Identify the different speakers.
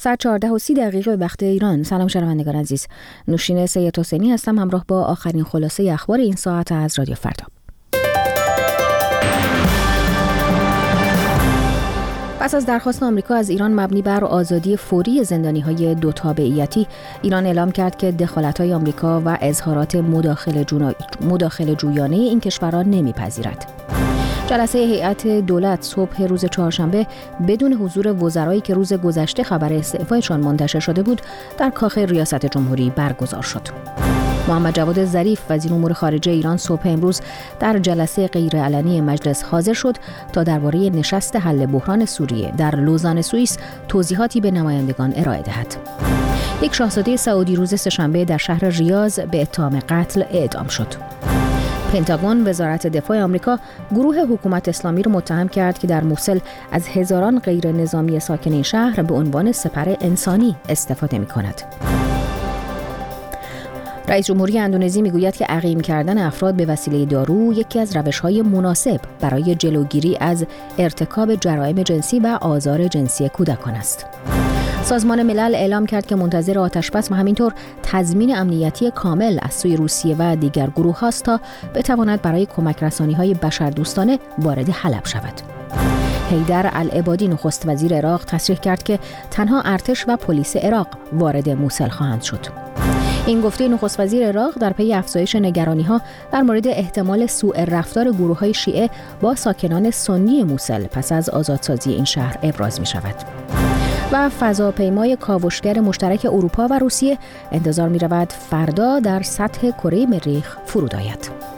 Speaker 1: 14:30 وقت ایران. سلام شنوندگان عزیز، نوشین سید حسینی هستم، همراه با آخرین خلاصه اخبار این ساعت از رادیو فردا. پس از درخواست آمریکا از ایران مبنی بر آزادی فوری زندانی‌های دو تابعیتی، ایران اعلام کرد که دخالت‌های آمریکا و اظهارات مداخله جویانه این کشوران نمی‌پذیرد. جلسه هیئت دولت صبح روز چهارشنبه بدون حضور وزرایی که روز گذشته خبر استعفایشان منتشر شده بود، در کاخ ریاست جمهوری برگزار شد. محمد جواد ظریف وزیر امور خارجه ایران صبح امروز در جلسه غیرعلنی مجلس حاضر شد تا درباره نشست حل بحران سوریه در لوزان سوئیس توضیحاتی به نمایندگان ارائه دهد. یک شاهزاده سعودی روز سه‌شنبه در شهر ریاض به اتهام قتل اعدام شد. پنتاگون وزارت دفاع آمریکا گروه حکومت اسلامی را متهم کرد که در موصل از هزاران غیر نظامی ساکن شهر به عنوان سپر انسانی استفاده می‌کند. رئیس جمهوری اندونزی میگوید که عقیم کردن افراد به وسیله دارو یکی از روش‌های مناسب برای جلوگیری از ارتکاب جرایم جنسی و آزار جنسی کودکان است. سازمان ملل اعلام کرد که منتظر آتشبس و همینطور تضمین امنیتی کامل از سوی روسیه و دیگر گروه هاست تا بتواند برای کمک رسانی‌های بشردوستانه وارد حلب شود. حیدر العبادی نخست وزیر عراق تصریح کرد که تنها ارتش و پلیس عراق وارد موصل خواهند شد. این گفته نخست وزیر عراق در پی افزایش نگرانی‌ها در مورد احتمال سوء رفتار گروه‌های شیعه با ساکنان سنی موصل پس از آزادسازی این شهر ابراز می‌شود. و فضاپیمای کاوشگر مشترک اروپا و روسیه انتظار می‌رود فردا در سطح کره مریخ فرود آید.